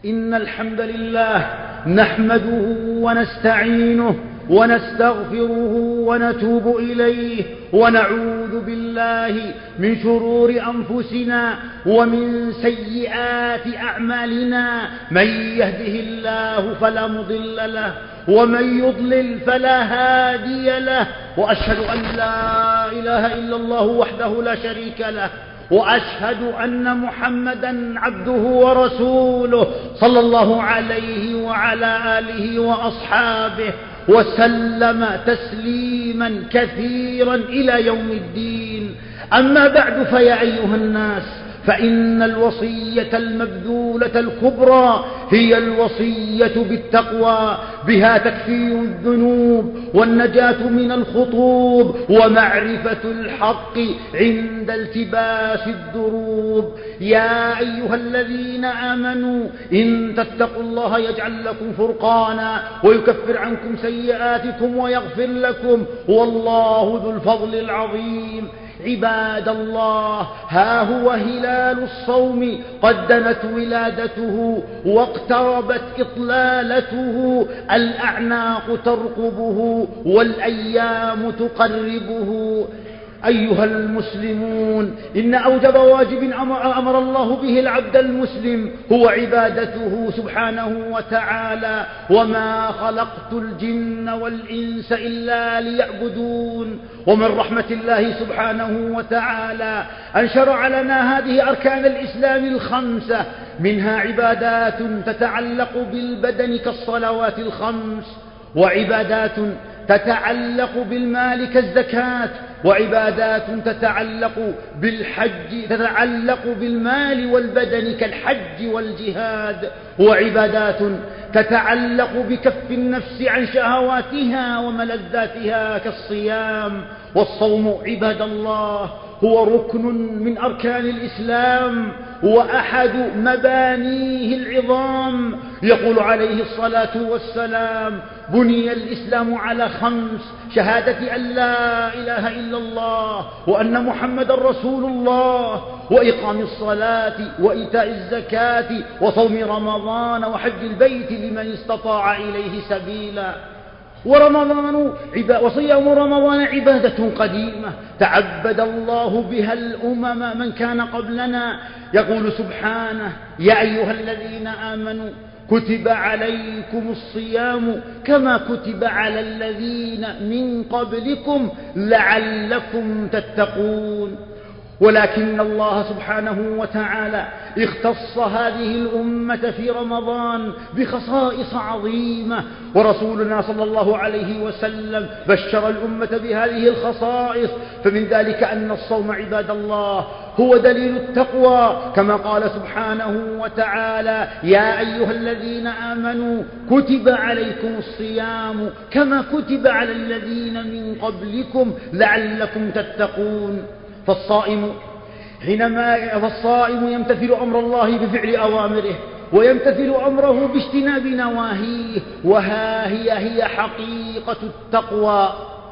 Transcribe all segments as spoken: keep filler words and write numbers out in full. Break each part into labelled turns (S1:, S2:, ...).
S1: إن الحمد لله نحمده ونستعينه ونستغفره ونتوب إليه ونعوذ بالله من شرور أنفسنا ومن سيئات أعمالنا. من يهده الله فلا مضل له ومن يضلل فلا هادي له، وأشهد أن لا إله إلا الله وحده لا شريك له، وأشهد أن محمدا عبده ورسوله صلى الله عليه وعلى آله وأصحابه وسلم تسليما كثيرا إلى يوم الدين. أما بعد، فيا أيها الناس، فإن الوصية المبذولة الكبرى هي الوصية بالتقوى، بها تكفير الذنوب والنجاة من الخطوب ومعرفة الحق عند التباس الدروب. يا أيها الذين آمنوا إن تتقوا الله يجعل لكم فرقانا ويكفر عنكم سيئاتكم ويغفر لكم، والله ذو الفضل العظيم. عباد الله، ها هو هلال الصوم قد دنت ولادته واقتربت إطلالته، الأعناق ترقبه والأيام تقربه. أيها المسلمون، إن أوجب واجب أمر الله به العبد المسلم هو عبادته سبحانه وتعالى، وما خلقت الجن والإنس إلا ليعبدون. ومن رحمة الله سبحانه وتعالى أن شرع لنا هذه أركان الإسلام الخمسة، منها عبادات تتعلق بالبدن كالصلوات الخمس، وعبادات تتعلق بالمال كالزكاة، وعبادات تتعلق بالحج تتعلق بالمال والبدن كالحج والجهاد، وعبادات تتعلق بكف النفس عن شهواتها وملذاتها كالصيام. والصوم عباد الله هو ركن من أركان الإسلام وأحد مبانيه العظام. يقول عليه الصلاة والسلام: بني الإسلام على خمس: شهادة أن لا إله إلا الله وأن محمد رسول الله، وإقام الصلاة وإيتاء الزكاة وصوم رمضان وحج البيت لمن استطاع إليه سبيلا. ورمضان وصيام رمضان عبادة قديمة تعبد الله بها الأمم من كان قبلنا. يقول سبحانه: يا أيها الذين آمنوا كتب عليكم الصيام كما كتب على الذين من قبلكم لعلكم تتقون. ولكن الله سبحانه وتعالى اختص هذه الأمة في رمضان بخصائص عظيمة، ورسولنا صلى الله عليه وسلم بشر الأمة بهذه الخصائص. فمن ذلك أن الصوم عباد الله هو دليل التقوى، كما قال سبحانه وتعالى: يا أيها الذين آمنوا كتب عليكم الصيام كما كتب على الذين من قبلكم لعلكم تتقون. فالصائم حينما فالصائم يمتثل أمر الله بفعل أوامره ويمتثل أمره باجتناب نواهيه، وها هي هي حقيقة التقوى.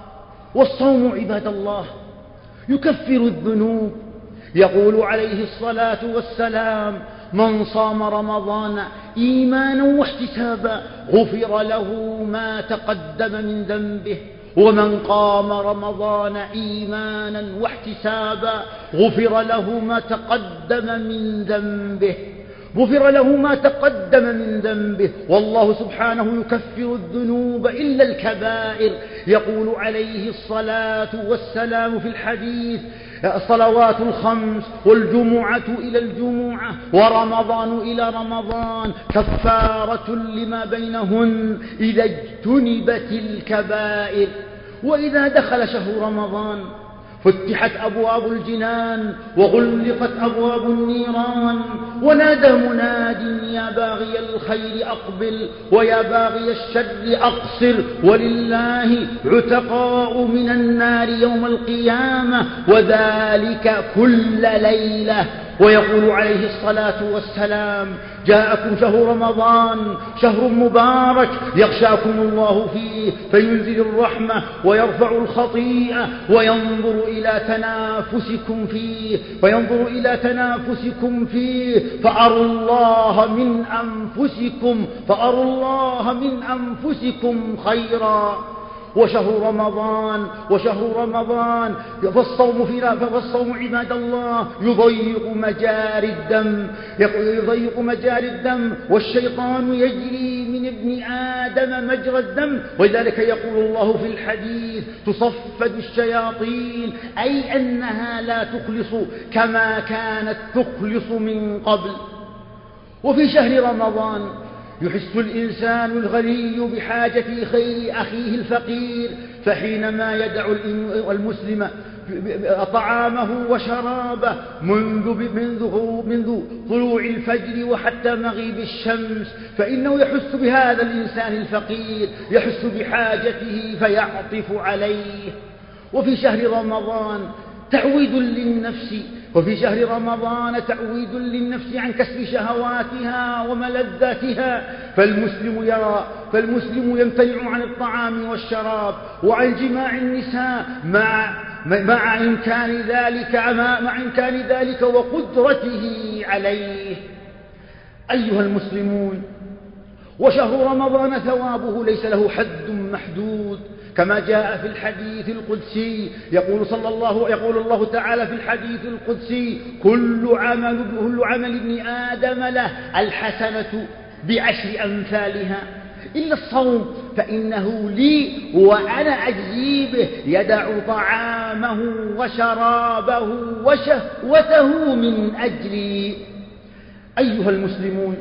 S1: والصوم عباد الله يكفر الذنوب. يقول عليه الصلاة والسلام: من صام رمضان إيمانا واحتسابا غفر له ما تقدم من ذنبه، ومن قام رمضان إيمانا واحتسابا غفر له ما تقدم من ذنبه غفر له ما تقدم من ذنبه والله سبحانه يكفر الذنوب إلا الكبائر. يقول عليه الصلاة والسلام في الحديث: الصلوات الخمس والجمعة إلى الجمعة ورمضان إلى رمضان كفارة لما بينهن إذا اجتنبت الكبائر. وإذا دخل شهر رمضان فتحت أبواب الجنان وغلقت أبواب النيران، ونادى مناد: يا باغي الخير أقبل ويا باغي الشر أقصر، ولله عتقاء من النار يوم القيامة وذلك كل ليلة. ويقول عليه الصلاة والسلام: جاءكم شهر رمضان شهر مبارك يغشاكم الله فيه فينزل الرحمة ويرفع الخطيئة وينظر إلى تنافسكم فيه فينظر إلى تنافسكم فيه فأروا الله من أنفسكم فأروا الله من أنفسكم خيرا. وشهر رمضان وشهر رمضان فالصوم فينا فالصوم عباد الله يضيق مجاري الدم يضيق مجاري الدم والشيطان يجري من ابن آدم مجرى الدم، ولذلك يقول الله في الحديث: تصفد الشياطين، أي أنها لا تخلص كما كانت تخلص من قبل. وفي شهر رمضان يحس الإنسان الغني بحاجة خير أخيه الفقير، فحينما يدع المسلم طعامه وشرابه منذ, منذ, منذ طلوع الفجر وحتى مغيب الشمس فإنه يحس بهذا الإنسان الفقير، يحس بحاجته فيعطف عليه. وفي شهر رمضان تعويد للنفس وفي شهر رمضان تعويد للنفس عن كسب شهواتها وملذاتها، فالمسلم يرى فالمسلم يمتنع عن الطعام والشراب وعن جماع النساء مع مع إمكان ذلك مع إمكان ذلك وقدرته عليه. أيها المسلمون، وشهر رمضان ثوابه ليس له حد محدود، كما جاء في الحديث القدسي يقول صلى الله يقول الله تعالى في الحديث القدسي: كل عمل كل عمل ابن آدم له الحسنة بعشر أمثالها إلا الصوم فإنه لي وأنا أجزي به، يدع طعامه وشرابه وشهوته من أجلي. أيها المسلمون،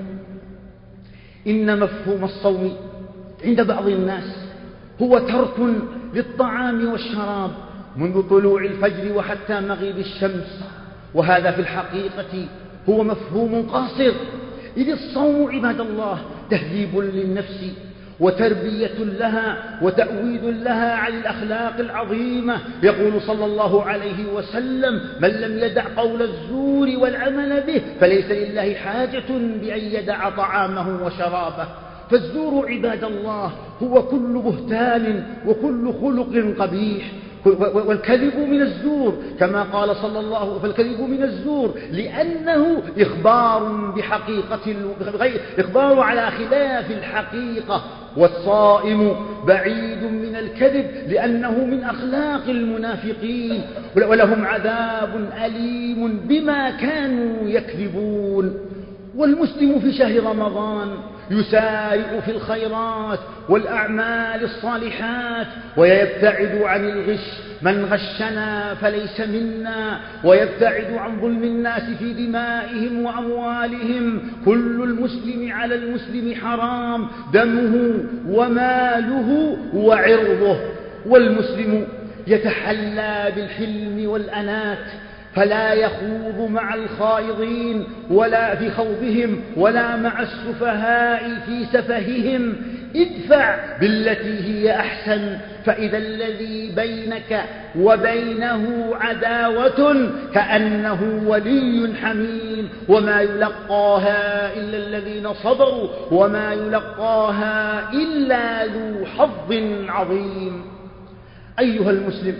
S1: إن مفهوم الصوم عند بعض الناس هو ترك للطعام والشراب منذ طلوع الفجر وحتى مغيب الشمس، وهذا في الحقيقة هو مفهوم قاصر، إذ الصوم عباد الله تهذيب للنفس وتربية لها وتأويد لها على الأخلاق العظيمة. يقول صلى الله عليه وسلم: من لم يدع قول الزور والعمل به فليس لله حاجة بأن يدع طعامه وشرابه. فالزور عباد الله هو كل بهتان وكل خلق قبيح، والكذب من الزور كما قال صلى الله عليه وسلم: فالكذب من الزور لأنه إخبار بحقيقة إخبار على خلاف الحقيقة. والصائم بعيد من الكذب لأنه من أخلاق المنافقين، ولهم عذاب أليم بما كانوا يكذبون. والمسلم في شهر رمضان يسارع في الخيرات والأعمال الصالحات ويبتعد عن الغش، من غشنا فليس منا، ويبتعد عن ظلم الناس في دمائهم وأموالهم. كل المسلم على المسلم حرام دمه وماله وعرضه. والمسلم يتحلى بالحلم والأنات فلا يخوض مع الخائضين ولا في خوضهم ولا مع السفهاء في سفههم. ادفع بالتي هي أحسن فإذا الذي بينك وبينه عداوة كأنه ولي حميم، وما يلقاها إلا الذين صبروا وما يلقاها إلا ذو حظ عظيم. أيها المسلم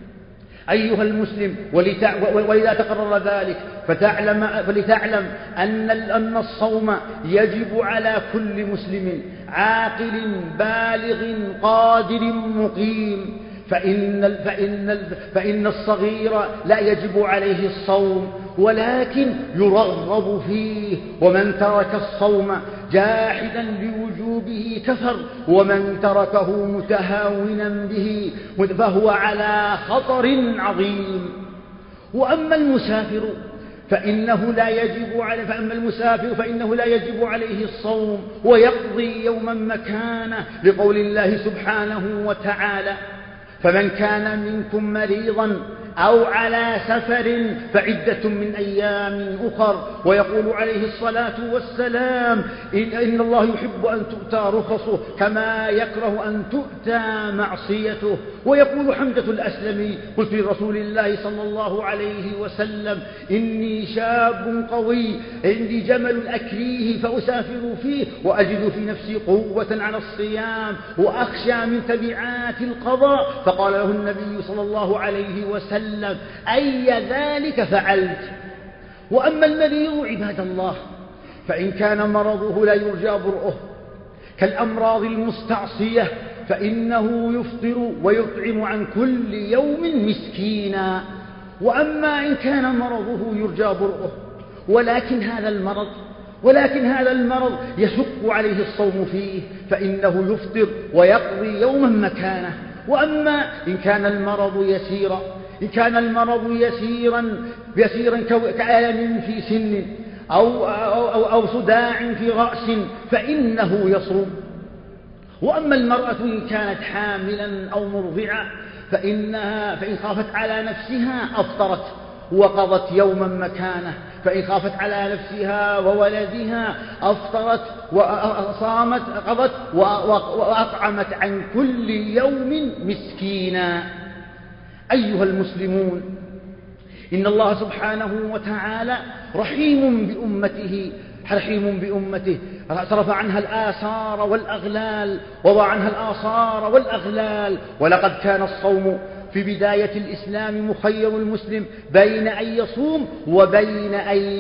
S1: أيها المسلم وإذا تقرر ذلك فتعلم فلتعلم أن أن الصوم يجب على كل مسلم عاقل بالغ قادر مقيم، فإن, فإن, فإن الصغير لا يجب عليه الصوم ولكن يرغب فيه، ومن ترك الصوم جاحدا لوجوبه كفر، ومن تركه متهاونا به فهو على خطر عظيم. وأما المسافر فإنه لا يجب عليه فأما المسافر فإنه لا يجب عليه الصوم ويقضي يوما مكانه، لقول الله سبحانه وتعالى: فمن كان منكم مريضا أو على سفر فعدة من أيام أخر. ويقول عليه الصلاة والسلام إن, إن الله يحب أن تؤتى رخصه كما يكره أن تؤتى معصيته. ويقول حمزة الأسلمي قلت لرسول الله صلى الله عليه وسلم إني شاب قوي عندي جمل أكريه فأسافر فيه وأجد في نفسي قوة على الصيام وأخشى من تبعات القضاء. فقال له النبي صلى الله عليه وسلم أي ذلك فعلت؟ وأما المريض عباد الله فإن كان مرضه لا يرجى برؤه كالأمراض المستعصية فإنه يفطر ويطعم عن كل يوم مسكينا. وأما إن كان مرضه يرجى برؤه ولكن هذا المرض ولكن هذا المرض يشق عليه الصوم فيه فإنه يفطر ويقضي يوما مكانه. وأما إن كان المرض يسيرا إن كان المرض يسيرا يسيرا كألم في سن أو, أو, أو, أو صداع في رأس فإنه يصوم. وأما المرأة إن كانت حاملا أو مرضعة فإنها فإن خافت على نفسها أفطرت وقضت يوما مكانه. فإن خافت على نفسها وولدها أفطرت وصامت قضت وأطعمت عن كل يوم مسكينا. أيها المسلمون إن الله سبحانه وتعالى رحيم بأمته رحيم بأمته صرف عنها الآثار والأغلال وضع عنها الآثار والأغلال. ولقد كان الصوم في بداية الإسلام مخير المسلم بين أن يصوم وبين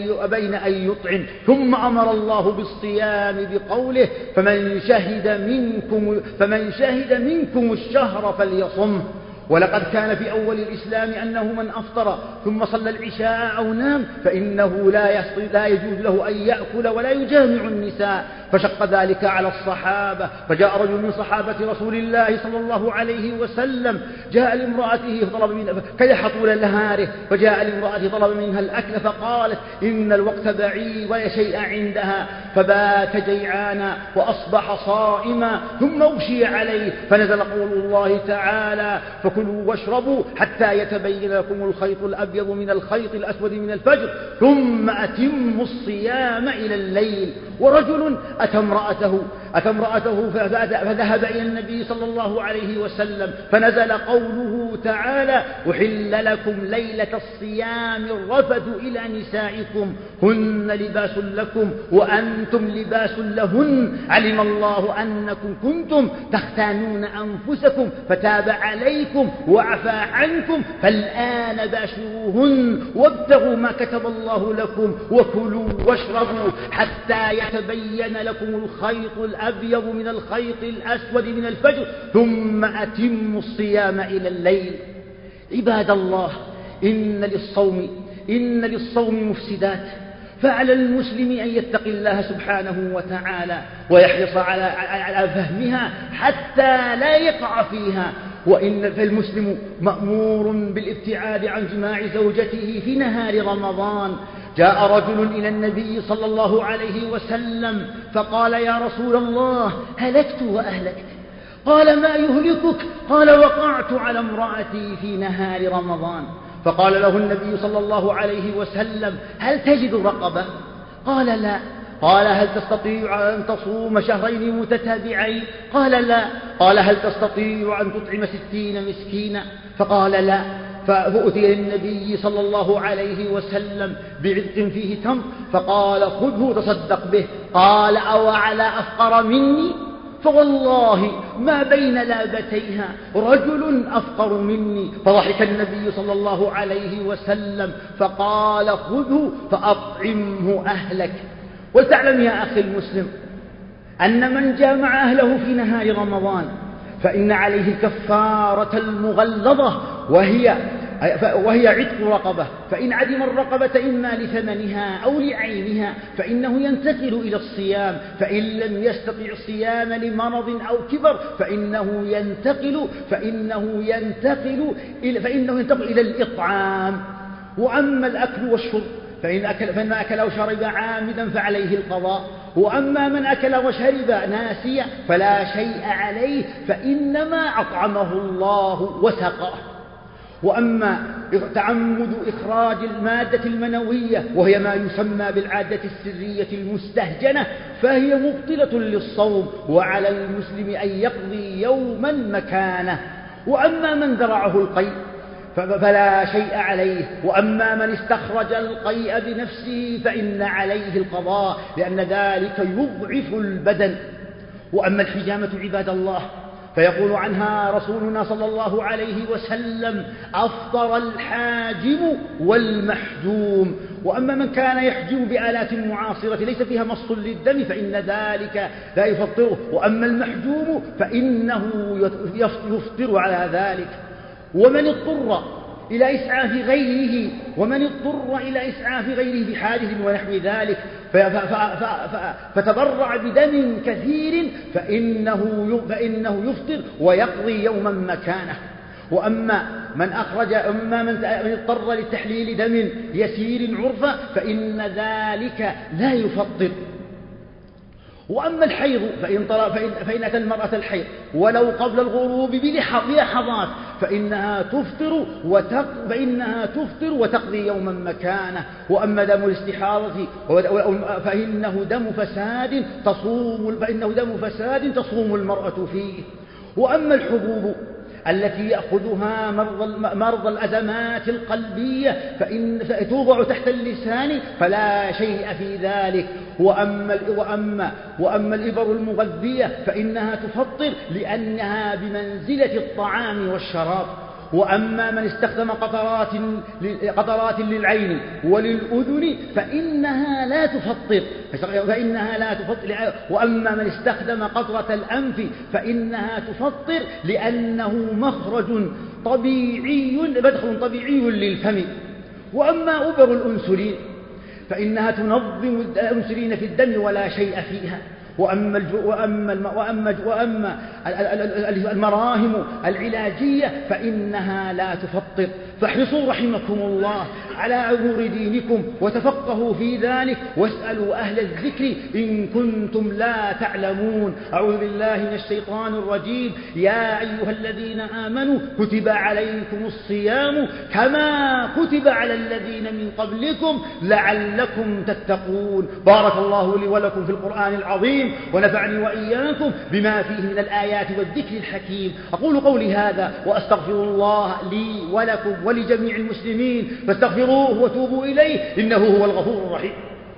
S1: أن يطعم. ثم أمر الله بالصيام بقوله فمن شهد منكم, فمن شهد منكم الشهر فليصمه. ولقد كان في أول الإسلام أنه من أفطر ثم صلى العشاء أو نام فإنه لا يجوز له أن يأكل ولا يجامع النساء فشق ذلك على الصحابة. فجاء رجل من صحابة رسول الله صلى الله عليه وسلم جاء لامرأته طلب منها كيح طول نهاره فجاء لامرأته طلب منها الأكل فقالت إن الوقت بعيد ولا شيء عندها فبات جيعانا وأصبح صائما. ثم أغشي عليه فنزل قول الله تعالى فكلوا واشربوا حتى يتبين لكم الخيط الأبيض من الخيط الأسود من الفجر ثم أتموا الصيام إلى الليل. ورجل أتى امرأته, أتى امرأته فذهب إلى النبي صلى الله عليه وسلم فنزل قوله تعالى أحل لكم ليلة الصيام الرفث إلى نسائكم هن لباس لكم وأنتم لباس لهن علم الله أنكم كنتم تختانون أنفسكم فتاب عليكم وعفى عنكم فالآن باشروهن وابتغوا ما كتب الله لكم وكلوا واشربوا حتى يتبين لكم الخيط الأبيض من الخيط الأسود من الفجر ثم أتموا الصيام إلى الليل. عباد الله إن للصوم إن للصوم مفسدات فعلى المسلم أن يتقي الله سبحانه وتعالى ويحرص على على فهمها حتى لا يقع فيها. وإن فالمسلم مأمور بالابتعاد عن جماع زوجته في نهار رمضان. جاء رجل إلى النبي صلى الله عليه وسلم فقال يا رسول الله هلكت وأهلكت. قال ما يهلكك؟ قال وقعت على امرأتي في نهار رمضان. فقال له النبي صلى الله عليه وسلم هل تجد رقبة؟ قال لا. قال هل تستطيع أن تصوم شهرين متتابعين؟ قال لا. قال هل تستطيع أن تطعم ستين مسكينا؟ فقال لا. فأتي النبي صلى الله عليه وسلم بعذق فيه تمر فقال خذه تصدق به. قال أو على أفقر مني؟ فوالله ما بين لابتيها رجل أفقر مني. فضحك النبي صلى الله عليه وسلم فقال خذه فأطعمه أهلك. ولتعلم يا أخي المسلم أن من جامع أهله في نهار رمضان فإن عليه الكفارة المغلظة وهي وهي عتق رقبة. فإن عدم الرقبة إما لثمنها أو لعينها فإنه ينتقل إلى الصيام. فإن لم يستطع الصيام لمرض أو كبر فإنه ينتقل فإنه ينتقل إلى فإنه ينتقل إلى الإطعام. وأما الأكل والشرب فإن أكل, فإن أكل وشرب عامدا فعليه القضاء. وأما من أكل وشرب ناسيا فلا شيء عليه فإنما أطعمه الله وسقاه. وأما تعمد إخراج المادة المنوية وهي ما يسمى بالعادة السرية المستهجنة فهي مبطلة للصوم، وعلى المسلم أن يقضي يوما مكانه. وأما من ذرعه القيء فلا شيء عليه، وأما من استخرج القيء بنفسه فإن عليه القضاء، لأن ذلك يضعف البدن. وأما الحجامة عباد الله فيقول عنها رسولنا صلى الله عليه وسلم: أفطر الحاجم والمحجوم. وأما من كان يحجم بآلات معاصرة ليس فيها مص للدم فإن ذلك لا يفطره، وأما المحجوم فإنه يفطر على ذلك. ومن اضطر إلى إسعاف غيره ومن اضطر إلى إسعاف غيره بحادث ونحو ذلك فتبرع بدم كثير فإنه فإنه يفطر ويقضي يوما مكانه. وأما من أخرج أما من اضطر لتحليل دم يسير عرفا فإن ذلك لا يفطر. وأما الحيض فإن, فإن, فإن أتى المرأة الحيض ولو قبل الغروب بلحظات فإنها تفطر وتق فإنها تفطر وتقضي يوما مكانه. وأما دم الاستحاضة فإنه دم فساد تصوم فإنه دم فساد تصوم المرأة فيه. وأما الحبوب التي يأخذها مرضى الأزمات القلبية فإن توضع تحت اللسان فلا شيء في ذلك. وأما, وأما, وأما الإبر المغذية فإنها تفطر لأنها بمنزلة الطعام والشراب. وأما من استخدم قطرات, قطرات للعين وللأذن فإنها لا تفطر فإنها لا تفطر. وأما من استخدم قطرة الأنف فإنها تفطر لأنه مخرج طبيعي مدخل طبيعي للفم. وأما أبر الأنسولين فإنها تنظم الأنسولين في الدم ولا شيء فيها. وأما, وأما, وأما, وأما المراهم العلاجية فإنها لا تفطر. فاحرصوا رحمكم الله على أمور دينكم وتفقهوا في ذلك واسألوا أهل الذكر إن كنتم لا تعلمون. أعوذ بالله من الشيطان الرجيم. يا أيها الذين آمنوا كتب عليكم الصيام كما كتب على الذين من قبلكم لعلكم تتقون. بارك الله لي ولكم في القرآن العظيم ونفعني وإياكم بما فيه من الآيات والذكر الحكيم. أقول قولي هذا وأستغفر الله لي ولكم ولجميع المسلمين فاستغفروه وتوبوا إليه إنه هو الغفور الرحيم.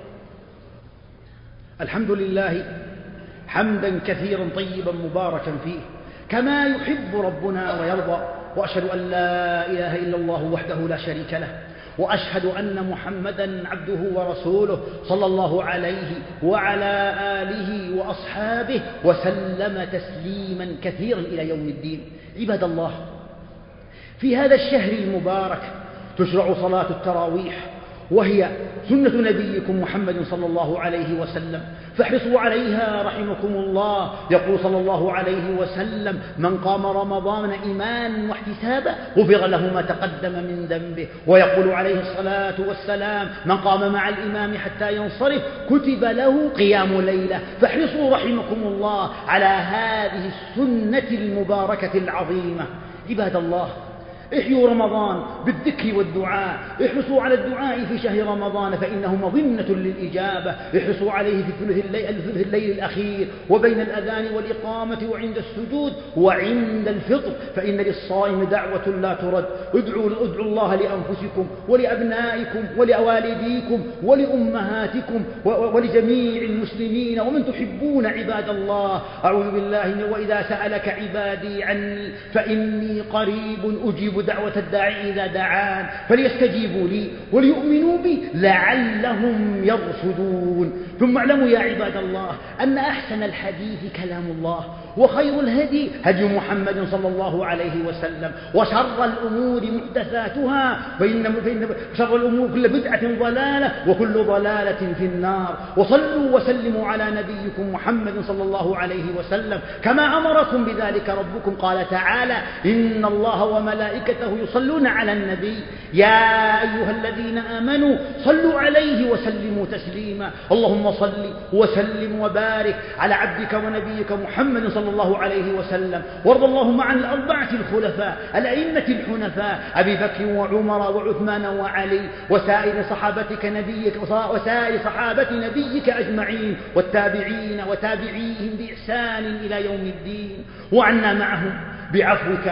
S1: الحمد لله حمدا كثيرا طيبا مباركا فيه كما يحب ربنا ويرضى. وأشهد أن لا إله إلا الله وحده لا شريك له، وأشهد أن محمدا عبده ورسوله صلى الله عليه وعلى آله وأصحابه وسلم تسليما كثيرا إلى يوم الدين. عباد الله، في هذا الشهر المبارك تشرع صلاة التراويح وهي سنة نبيكم محمد صلى الله عليه وسلم فاحرصوا عليها رحمكم الله. يقول صلى الله عليه وسلم: من قام رمضان إيمانا واحتسابا غفر له ما تقدم من ذنبه. ويقول عليه الصلاة والسلام: من قام مع الإمام حتى ينصرف كتب له قيام ليلة. فاحرصوا رحمكم الله على هذه السنة المباركة العظيمة. عباد الله، احيوا رمضان بالذكر والدعاء. احرصوا على الدعاء في شهر رمضان فإنه مظنة للإجابة. احرصوا عليه في ثلث الليل, الليل الأخير وبين الأذان والإقامة وعند السجود وعند الفطر، فإن للصائم دعوة لا ترد. ادعوا, ادعوا الله لأنفسكم ولأبنائكم ولأوالديكم ولأمهاتكم ولجميع المسلمين ومن تحبون عباد الله. أعوذ بالله: وإذا سألك عبادي عني فإني قريب أجيب دعوة الداعي إذا دعان فليستجيبوا لي وليؤمنوا بي لعلهم يرشدون. ثم اعلموا يا عباد الله أن أحسن الحديث كلام الله، وخير الهدي هدي محمد صلى الله عليه وسلم، وشر الأمور محدثاتها فإن شر الأمور كل بدعة ضلالة وكل ضلالة في النار. وصلوا وسلموا على نبيكم محمد صلى الله عليه وسلم كما أمركم بذلك ربكم. قال تعالى: إن الله وملائكته وملائكته يصلون على النبي يا أيها الذين آمنوا صلوا عليه وسلموا تسليما اللهم صل وسلم وبارك على عبدك ونبيك محمد صلى الله عليه وسلم وارض اللهم عن الأربعة الخلفاء الأئمة الحنفاء أبي بكر وعمر وعثمان وعلي وسائر صحابتك نبيك وسائر صحابة نبيك أجمعين والتابعين وتابعيهم بإحسان إلى يوم الدين وعنا معهم بعفوك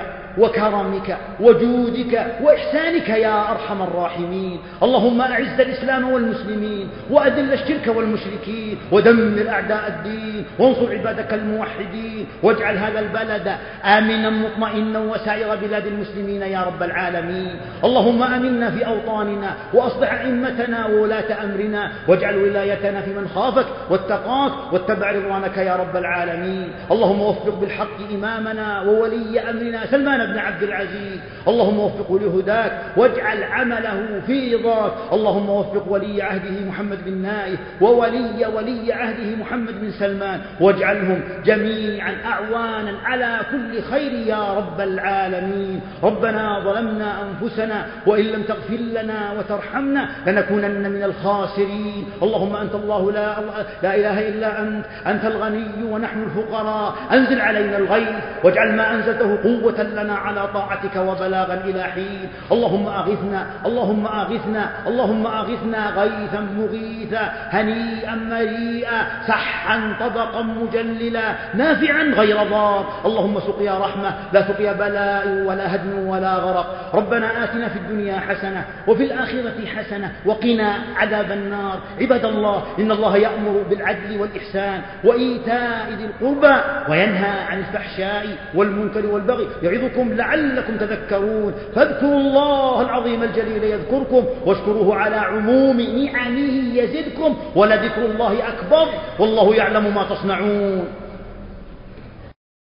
S1: وكرمك وجودك وإحسانك يا أرحم الراحمين اللهم أعز الإسلام والمسلمين وأذل الشرك والمشركين ودمر أعداء الدين وانصر عبادك الموحدين واجعل هذا البلد آمنا مطمئنا وسائر بلاد المسلمين يا رب العالمين اللهم آمنا في أوطاننا وأصلح أئمتنا وولاة أمرنا واجعل ولايتنا في من خافك واتقاك واتبع رضوانك يا رب العالمين اللهم وفق بالحق إمامنا وولي أمرنا سلمان بن عبد العزيز اللهم وفقه لهداك واجعل عمله في رضاك اللهم وفق ولي عهده محمد بن نايف وولي ولي عهده محمد بن سلمان واجعلهم جميعا أعوانا على كل خير يا رب العالمين ربنا ظلمنا أنفسنا وإن لم تغفر لنا وترحمنا لنكونن من الخاسرين اللهم أنت الله لا, لا إله إلا أنت أنت الغني ونحن الفقراء أنزل علينا الغيث واجعل ما أنزلته قوة لنا على طاعتك وبلاغا إلى حين اللهم أغثنا اللهم أغثنا اللهم أغثنا غيثا مغيثا هنيئا مريئا سحا طبقا مجللا نافعا غير ضار اللهم سقيا رحمة لا سقيا بلاء ولا هدم ولا غرق ربنا آتنا في الدنيا حسنة وفي الآخرة حسنة وقنا عذاب النار عباد الله إن الله يأمر بالعدل والإحسان وإيتاء ذي القربى وينهى عن الفحشاء والمنكر والبغي يعظكم لعلكم تذكرون فاذكروا الله العظيم الجليل يذكركم واشكروه على عموم نعمه يزدكم ولذكر الله أكبر والله يعلم ما تصنعون